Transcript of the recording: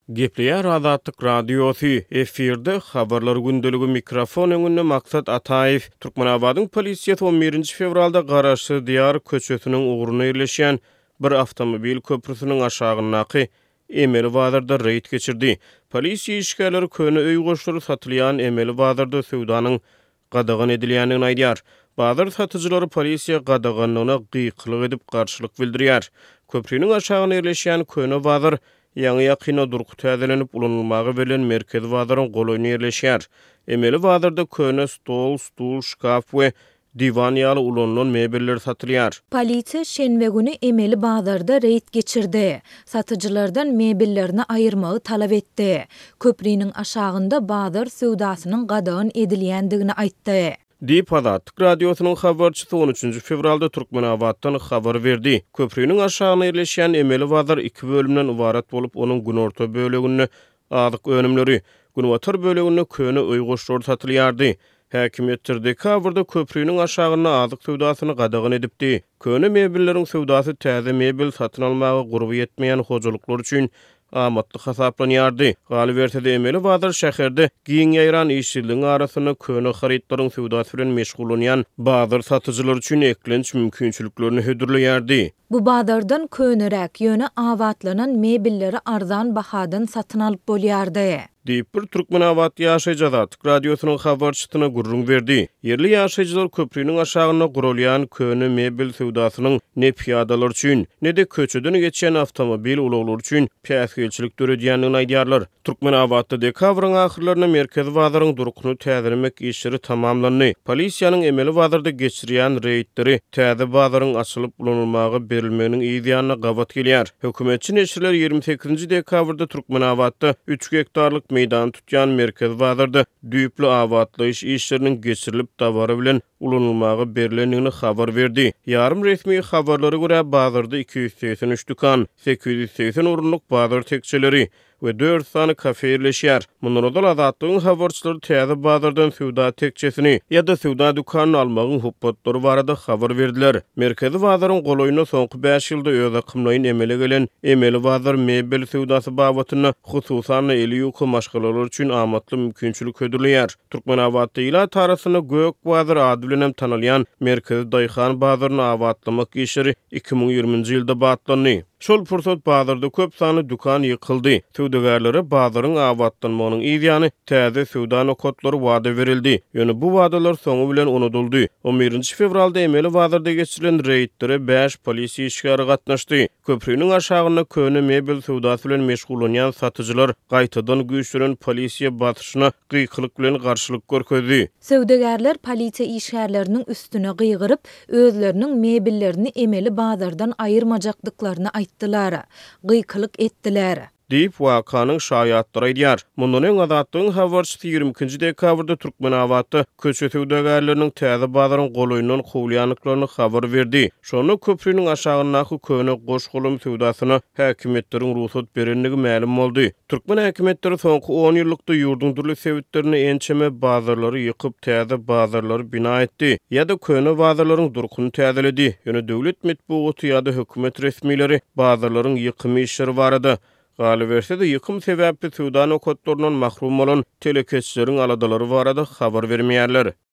Gepleýär Azatlyk radiosu efirde habarlar gündöligi mikrofon öňünde maksat Ataýew Türkmenabadyň polisiýasy 11-nji fevralda Garaşy diýar köçesiniň uguruny ýerleşýän bir awtomobil köprüsiniň aşagynaky Emeli bazarda reýd geçirdi. Polisiýa işgärleri köne öý goşury satylýan Emeli bazarda söwdanyň gadagan edilýänini aýdýar. Bazar satyjylary polisiýa gadaganyna gyklyk edip garşylyk bildirýär. Köprüniň aşagyna ýerleşýän köne bazar ýa-ni ýakyna duruk täzelenip ulanylmagy bilen merkez bazaryň golaýyna ýerleşýär. Emeli bazarda köne stol, stul, şkaf we divan ýaly ulanylan mebeller satylýar. Polisiýa şenbe güni Emeli bazarda reýd geçirdi. Satyjylardan mebellerini aýyrmagy talap etdi. Köprüniň aşagynda bazar söwdasynyň gadagan edilýändigini aýtdy. Dip Azatlyk radiosynyň habarçysy 13-nji fevralda Türkmenabaddan habar berdi. Köprüniň aşagyna ýerleşýän Emeli bazar 2 bölümden ibarat bolup, onuň günorta böleginde azyk önümleri, günwatar böleginde köne öý goşlar satylýardy. Häkimetdeki habarda köprüniň aşagyna azyk söwdasyny gadagan edipdi. Köne mebelleriň söwdasy täze mebel satyn almagy gurby ýetmeýän hojuluklar üçin amatly hasaplanýardy. Galibertede Emeli bazar şäherde giň ýaýran işçiligiň arasyna köne haritlaryň söwdasy bilen meşgul bolýan bazar satyjylar üçin eklenç mümkinçiliklerini hödürleýärdi. Bu bazardan könerek ýöne awatlanan mebelleri arzan bahadan satyn alyp bolýardy. Diýip bir Türkmenabad ýaşaýjy Azatlyk radiosynyň habarçysyna gurrun berdi. Yerli ýaşaýjylar köprüniň aşagyna gurulýan köne mebel söwdasynyň ne piýadalar üçin, ne de köçeden geçen awtomobil ulaglar üçin päsgelçilik döredýändigini aýdýarlar. Türkmenabadda dekabryň ahyrlaryna merkez bazaryň durukyny täzelemek işleri tamamlandy. Polisiýanyň Emeli bazarda geçirýän reýdleri täze bazaryň açylyp ulanylmagy berilmeginiň ýa-ni gabat gelýär. Hökümetçi neşirler 28-nji dekabrda Türkmenabadda 3 hektarlyk meydan tutýan merkez bazarda düýpli awatlaýyş işleriniň geçirilip tabary bilen ulanylmagy berilendigini habar berdi. Ýarym resmi habarlara görä bazarda 283 dükan, 880 orunluk bazar tekçeleri we 4 sany kafe ýerleşýär. Mundan Azatlygyň habarçylary täze bazardan söwda tekçesini ýa-da söwda dukanyny almagyň hupatlary barada habar berdiler. Merkezi bazaryň golaýyna soňky 5 ýylda öz akymlaryny emele gelen Emeli bazar mebel söwdasy babatyna hususan eli ýoky maşgalalar üçin amatly mümkinçilik hödürleýär. Türkmenabadda ýyla tarasyna Gök bazar ady bilen tanylýan merkezi Daýhan bazaryny awatlamak işleri 2020-nji ýylda batlandy. Şol pursat bazarda köp sany dukan ýykyldy. Söwdägärlere bazaryň awatlanmagynyň ýa-ni täze söwda nokatlary wada berildi. Ýöne bu wadalar soňy bilen unutuldy. 11-nji fevralda Emeli bazarda geçirilen reýdlere 5 polisiýa işgäri gatnaşdy. Köprüniň aşagyna köne mebel söwdasy bilen meşgul bolýan satyjylar gaýtadan güýçlenen polisiýa batyşyna gyklyk bilen garşylyk görkezdi. Söwdägärler polisiýa işgärleriniň üstüne gyýgyryp, özleriniň mebellerini Emeli bazardan aýyrmajakdyklaryny aýtdylar, gyklyk etdiler. Diýip wakanyň şaýatlary aýdýar. Mundan öň Azatlygyň habarçysy 22-nji dekabrda Türkmenabadda köçe söwdägärleriniň täze bazaryň golaýyndan howlýanlyklaryny habar berdi. Şonu köprüniň aşagynaky köne goşgolum söwdasyna häkimetleriň ruhsat berendigi ma'lum boldy. Türkmen häkimetleri soňky 10 ýyllykda ýurdun durly sebitlerini ençeme bazarlary ýykyp täze bazarlary bina etdi ýa-da köne bazarlaryň durukyny täzeledi. Ýöne döwlet medeniýeti ýa-da hökümet resmileri bazarlaryň ýykymy işleri barada Galibertede ýykym sebäpli söwda nokatlarynyň mahrum bolan telekeçleriň aladalary barada habar bermeýärler.